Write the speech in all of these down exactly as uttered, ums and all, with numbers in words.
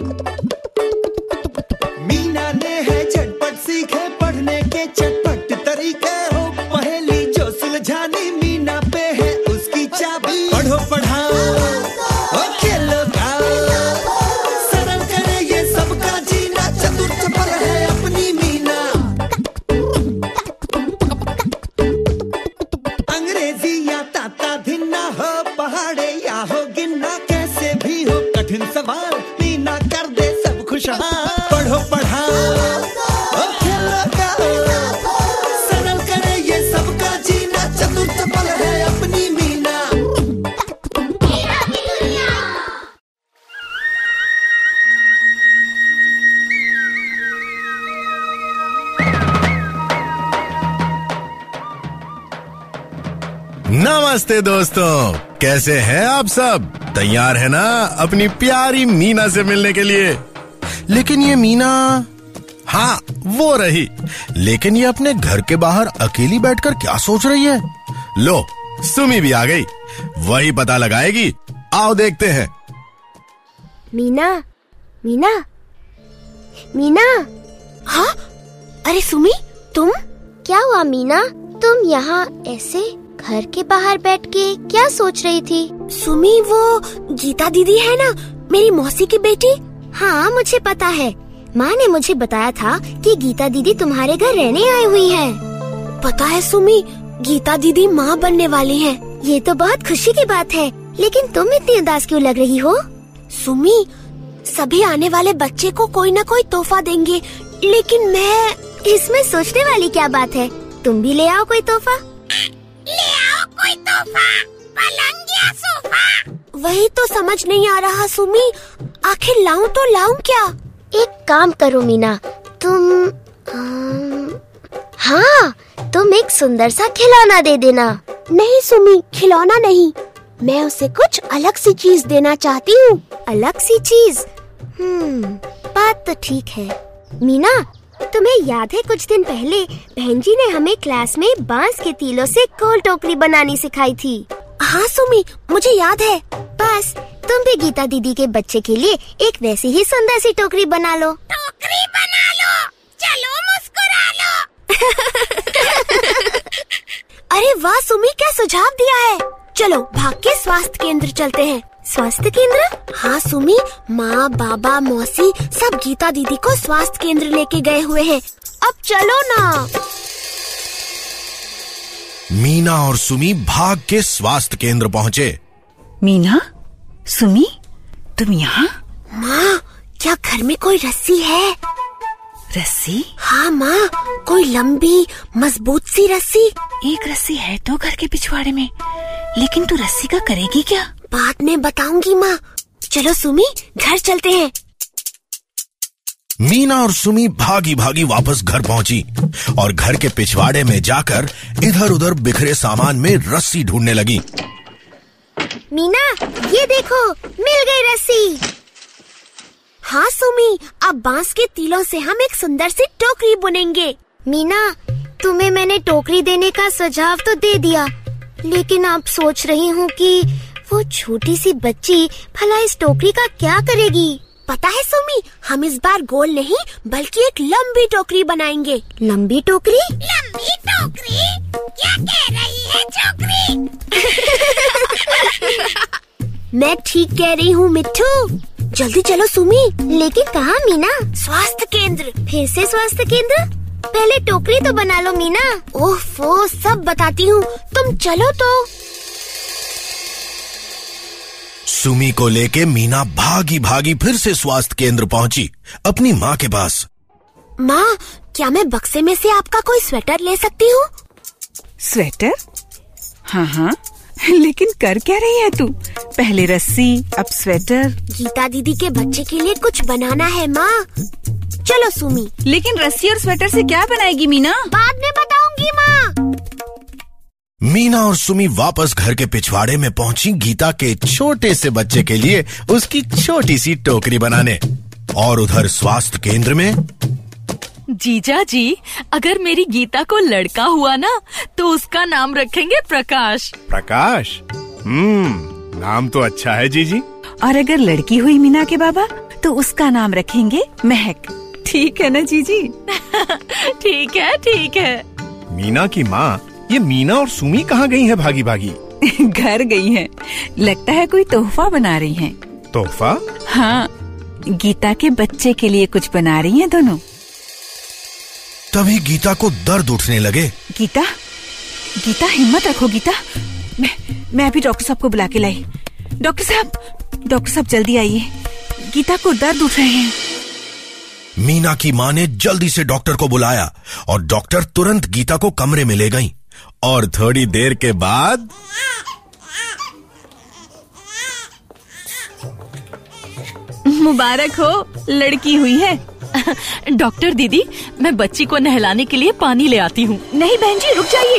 मीना ने है झटपट सीखे पढ़ने के चटपट तरीके हो, पहेली जो सुलझानी मीना पे है उसकी चाबी। पढ़ो पढ़ाओ और खेलो गाओ, सरल करे ये सबका जीना, चतुर चपल है अपनी मीना। अंग्रेजी या ताता धिन्ना हो, पहाड़े या हो गिनना, कैसे भी हो कठिन सवाल मीना कर दे सब खुशहाल। पढ़ो पढ़ाओ और खेलो गाओ, सरल करे ये सबका जीना, चतुर चपल है अपनी मीना। नमस्ते दोस्तों, कैसे हैं आप सब? तैयार है ना अपनी प्यारी मीना से मिलने के लिए? लेकिन ये मीना, हाँ वो रही, लेकिन ये अपने घर के बाहर अकेली बैठकर क्या सोच रही है? लो, सुमी भी आ गई, वही पता लगाएगी। आओ देखते हैं। मीना, मीना, मीना। हाँ, अरे सुमी, तुम? क्या हुआ मीना? तुम यहाँ ऐसे घर के बाहर बैठ के क्या सोच रही थी? सुमी, वो गीता दीदी है ना, मेरी मौसी की बेटी। हाँ, मुझे पता है। माँ ने मुझे बताया था कि गीता दीदी तुम्हारे घर रहने आई हुई है। पता है सुमी, गीता दीदी माँ बनने वाली है। ये तो बहुत खुशी की बात है, लेकिन तुम इतनी उदास क्यों लग रही हो? सुमी, सभी आने वाले बच्चे को कोई न कोई तोहफा देंगे, लेकिन मैं... इसमें सोचने वाली क्या बात है? तुम भी ले आओ कोई तोहफा। ले आओ कोई तोहफा, पलंग या सोफा? वही तो समझ नहीं आ रहा सुमी, आखिर लाऊं तो लाऊं क्या? एक काम करो मीना, तुम आम, हाँ, तुम एक सुंदर सा खिलौना दे देना। नहीं सुमी, खिलौना नहीं, मैं उसे कुछ अलग सी चीज देना चाहती हूँ। अलग सी चीज? हम्म, बात तो ठीक है। मीना, तुम्हें याद है कुछ दिन पहले बहन जी ने हमें क्लास में बांस के तीलों से गोल टोकरी बनानी सिखाई थी? हाँ सुमी, मुझे याद है। बस तुम भी गीता दीदी के बच्चे के लिए एक वैसी ही सुंदर सी टोकरी बना लो। टोकरी बना लो, चलो मुस्कुरा लो। अरे वाह सुमी, क्या सुझाव दिया है। चलो भाग के स्वास्थ्य केंद्र चलते हैं। स्वास्थ्य केंद्र? हाँ सुमी, माँ, बाबा, मौसी सब गीता दीदी को स्वास्थ्य केंद्र लेके गए हुए हैं। अब चलो ना। मीना और सुमी भाग के स्वास्थ्य केंद्र पहुँचे। मीना, सुमी, तुम यहाँ? माँ, क्या घर में कोई रस्सी है? रस्सी? हाँ माँ, कोई लंबी मजबूत सी रस्सी। एक रस्सी है तो घर के पिछवाड़े में, लेकिन तू रस्सी का करेगी क्या? बाद में बताऊंगी माँ। चलो सुमी, घर चलते हैं। मीना और सुमी भागी भागी वापस घर पहुंची और घर के पिछवाड़े में जाकर इधर उधर बिखरे सामान में रस्सी ढूंढने लगी। मीना, ये देखो, मिल गई रस्सी। हाँ सुमी, अब बांस के तीलों से हम एक सुंदर सी टोकरी बुनेंगे। मीना, तुम्हें मैंने टोकरी देने का सुझाव तो दे दिया, लेकिन अब सोच रही हूँ कि वो छोटी सी बच्ची भला इस टोकरी का क्या करेगी? पता है सुमी, हम इस बार गोल नहीं बल्कि एक लंबी टोकरी बनाएंगे। लंबी टोकरी? लंबी टोकरी? क्या कह रही है चोकरी? मैं ठीक कह रही हूँ मिट्ठू। जल्दी चलो सुमी। लेकिन कहाँ मीना? स्वास्थ्य केंद्र। फिर से स्वास्थ्य केंद्र? पहले टोकरी तो बना लो मीना। ओफो, सब बताती हूँ, तुम चलो तो। सुमी को लेके मीना भागी भागी फिर से स्वास्थ्य केंद्र पहुंची, अपनी माँ के पास। माँ, क्या मैं बक्से में से आपका कोई स्वेटर ले सकती हूँ? स्वेटर? हाँ हाँ, लेकिन कर क्या रही है तू? पहले रस्सी, अब स्वेटर। गीता दीदी के बच्चे के लिए कुछ बनाना है माँ। चलो सुमी। लेकिन रस्सी और स्वेटर से क्या बनाएगी मीना? बाद में बताऊंगी माँ। मीना और सुमी वापस घर के पिछवाड़े में पहुंची गीता के छोटे से बच्चे के लिए उसकी छोटी सी टोकरी बनाने। और उधर स्वास्थ्य केंद्र में, जीजा जी, अगर मेरी गीता को लड़का हुआ ना तो उसका नाम रखेंगे प्रकाश। प्रकाश? हम्म, नाम तो अच्छा है जीजी। और अगर लड़की हुई मीना के बाबा तो उसका नाम रखेंगे महक। ठीक है ना जीजी? ठीक है ठीक है। मीना की माँ, ये मीना और सुमी कहाँ गई है भागी भागी? घर गई हैं। लगता है कोई तोहफा बना रही हैं। तोहफा? हाँ, गीता के बच्चे के लिए कुछ बना रही हैं दोनों। तभी गीता को दर्द उठने लगे। गीता, गीता हिम्मत रखो गीता। मैं मैं अभी डॉक्टर साहब को बुला के लाई। डॉक्टर साहब, डॉक्टर साहब जल्दी आइए, गीता को दर्द उठ रहे हैं। मीना की माँ ने जल्दी से डॉक्टर को बुलाया और डॉक्टर तुरंत गीता को कमरे में ले गई। और थोड़ी देर के बाद मुबारक हो, लड़की हुई है। डॉक्टर दीदी, मैं बच्ची को नहलाने के लिए पानी ले आती हूँ। नहीं बहन जी, रुक जाइए।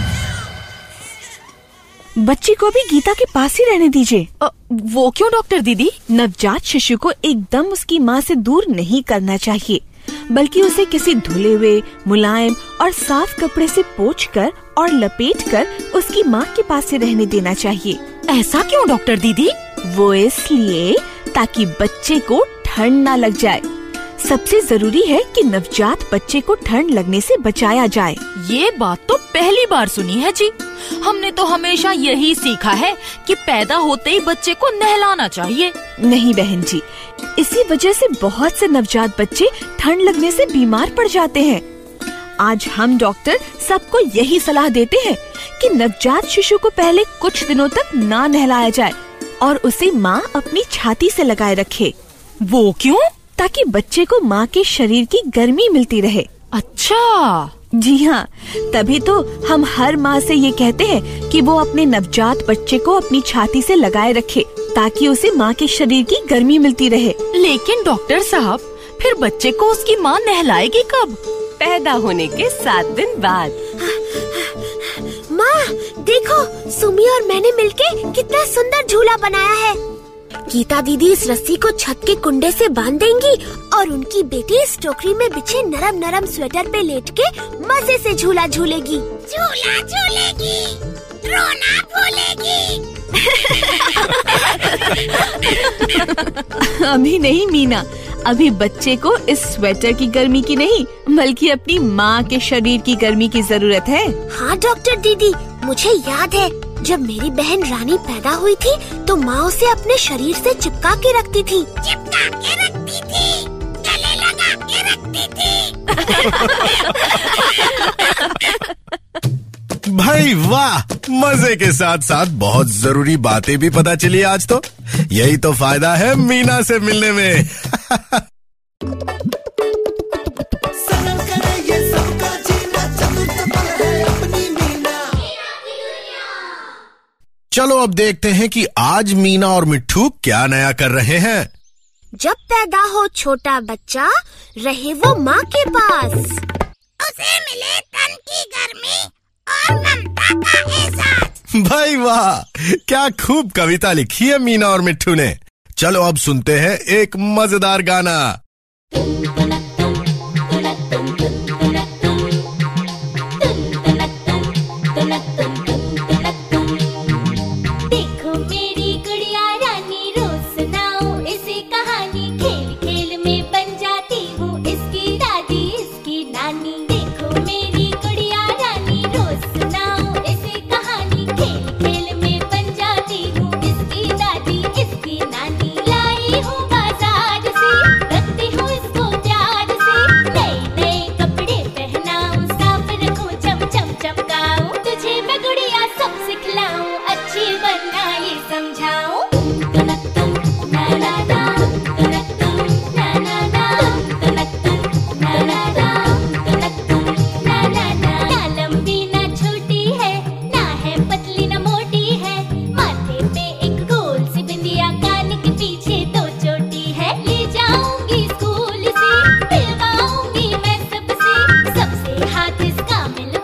बच्ची को भी गीता के पास ही रहने दीजिए। वो क्यों डॉक्टर दीदी? नवजात शिशु को एकदम उसकी माँ से दूर नहीं करना चाहिए, बल्कि उसे किसी धुले हुए, मुलायम और साफ कपड़े से पोंछकर और लपेटकर उसकी माँ के पास से रहने देना चाहिए। ऐसा क्यों डॉक्टर दीदी? वो इसलिए ताकि बच्चे को ठंड ना लग जाए। सबसे जरूरी है कि नवजात बच्चे को ठंड लगने से बचाया जाए। ये बात तो पहली बार सुनी है जी। हमने तो हमेशा यही सीखा है कि पैदा होते ही बच्चे को नहलाना चाहिए। नहीं बहन जी, इसी वजह से बहुत से नवजात बच्चे ठंड लगने से बीमार पड़ जाते हैं। आज हम डॉक्टर सबको यही सलाह देते हैं कि नवजात शिशु को पहले कुछ दिनों तक ना नहलाया जाए और उसे माँ अपनी छाती से लगाए रखे। वो क्यों? ताकि बच्चे को माँ के शरीर की गर्मी मिलती रहे। अच्छा। जी हाँ, तभी तो हम हर माँ से ये कहते हैं कि वो अपने नवजात बच्चे को अपनी छाती से लगाए रखे ताकि उसे माँ के शरीर की गर्मी मिलती रहे। लेकिन डॉक्टर साहब, फिर बच्चे को उसकी माँ नहलाएगी कब? पैदा होने के सात दिन बाद। माँ देखो, सुमी और मैंने मिलके कितना सुंदर झूला बनाया है। गीता दीदी इस रस्सी को छत के कुंडे से बांध देंगी और उनकी बेटी इस टोकरी में बिछे नरम नरम स्वेटर पे लेट के मजे से झूला झूलेगी। झूला झूलेगी, रोना भूलेगी। अभी नहीं मीना, अभी बच्चे को इस स्वेटर की गर्मी की नहीं, बल्कि अपनी माँ के शरीर की गर्मी की जरूरत है। हाँ डॉक्टर दीदी, मुझे याद है जब मेरी बहन रानी पैदा हुई थी तो माँ उसे अपने शरीर से चिपका के रखती थी। चिपका के रखती थी, गले लगा के रखती थी। भाई वाह, मजे के साथ साथ बहुत जरूरी बातें भी पता चली आज तो। यही तो फायदा है मीना से मिलने में। चलो अब देखते हैं कि आज मीना और मिट्ठू क्या नया कर रहे हैं। जब पैदा हो छोटा बच्चा, रहे वो माँ के पास, उसे मिले तन की गर्मी और ममता का एहसास। भाई वाह, क्या खूब कविता लिखी है मीना और मिट्ठू ने। चलो अब सुनते हैं एक मजेदार गाना।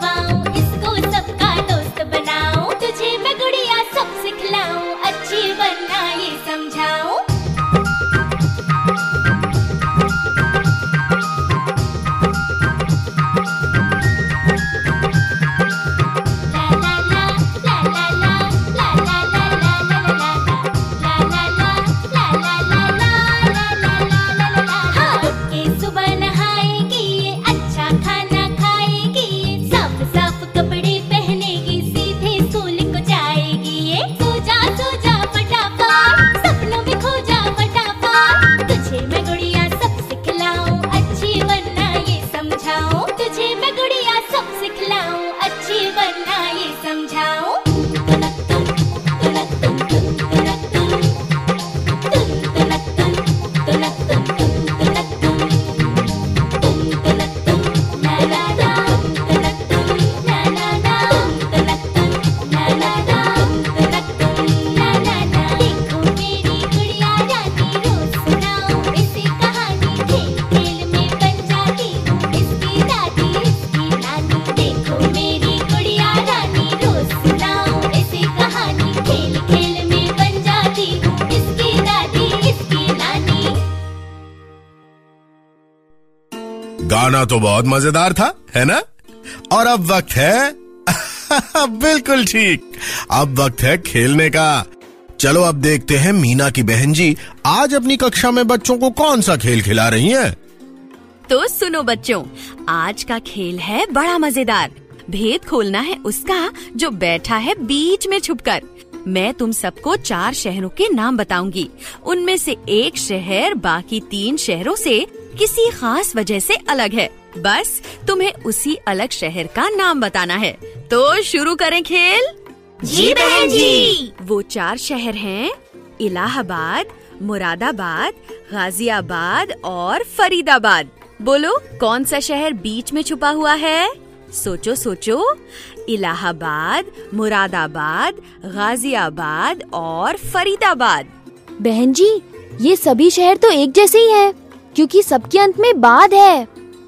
अच्छी बन गाना तो बहुत मजेदार था, है ना? और अब वक्त है बिल्कुल ठीक, अब वक्त है खेलने का। चलो अब देखते हैं मीना की बहन जी आज अपनी कक्षा में बच्चों को कौन सा खेल खिला रही हैं। तो सुनो बच्चों, आज का खेल है बड़ा मजेदार। भेद खोलना है उसका जो बैठा है बीच में छुपकर। मैं तुम सबको चार शहरों के नाम बताऊंगी। उनमें से एक शहर बाकी तीन शहरों से किसी खास वजह से अलग है। बस तुम्हें उसी अलग शहर का नाम बताना है। तो शुरू करें खेल। जी बहन जी। वो चार शहर हैं इलाहाबाद, मुरादाबाद, गाजियाबाद और फरीदाबाद। बोलो कौन सा शहर बीच में छुपा हुआ है? सोचो सोचो। इलाहाबाद, मुरादाबाद, गाजियाबाद और फरीदाबाद। बहन जी, ये सभी शहर तो एक जैसे ही है, क्योंकि सबके अंत में बाद है।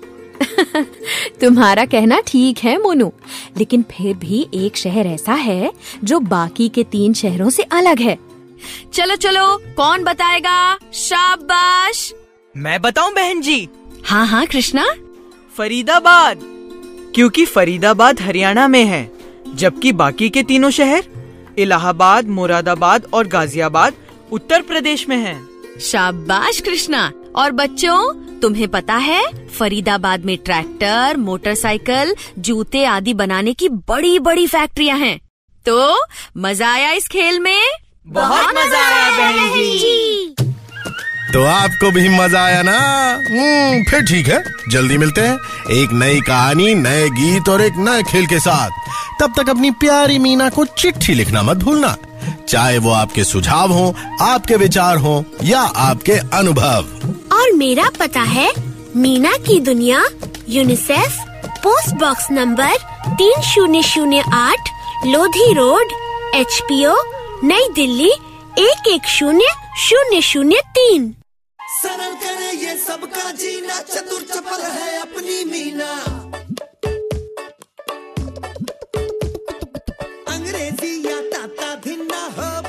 तुम्हारा कहना ठीक है मोनू, लेकिन फिर भी एक शहर ऐसा है जो बाकी के तीन शहरों से अलग है। चलो चलो, कौन बताएगा? शाबाश। मैं बताऊं बहन जी? हाँ हाँ कृष्णा। फरीदाबाद, क्योंकि फरीदाबाद हरियाणा में है, जबकि बाकी के तीनों शहर इलाहाबाद, मुरादाबाद और गाजियाबाद उत्तर प्रदेश में हैं। शाबाश कृष्णा। और बच्चों, तुम्हें पता है फरीदाबाद में ट्रैक्टर, मोटरसाइकिल, जूते आदि बनाने की बड़ी बड़ी फैक्ट्रियां हैं। तो मजा आया इस खेल में? बहुत मजा आया बहन जी। तो आपको भी मजा आया ना? हम्म, फिर ठीक है, जल्दी मिलते हैं एक नई कहानी, नए गीत और एक नए खेल के साथ। तब तक अपनी प्यारी मीना को चिट्ठी लिखना मत भूलना, चाहे वो आपके सुझाव हो, आपके विचार हो या आपके अनुभव। और मेरा पता है मीना की दुनिया, यूनिसेफ, पोस्ट बॉक्स नंबर तीन शून्य शून्य आठ, Lodhi road, H P O, नई दिल्ली एक एक शून्य शून्य शून्य तीन। सरल करे ये सबका जीना, चतुर चपल है अपनी मीना। अंग्रेजी या ताता धिन्ना हो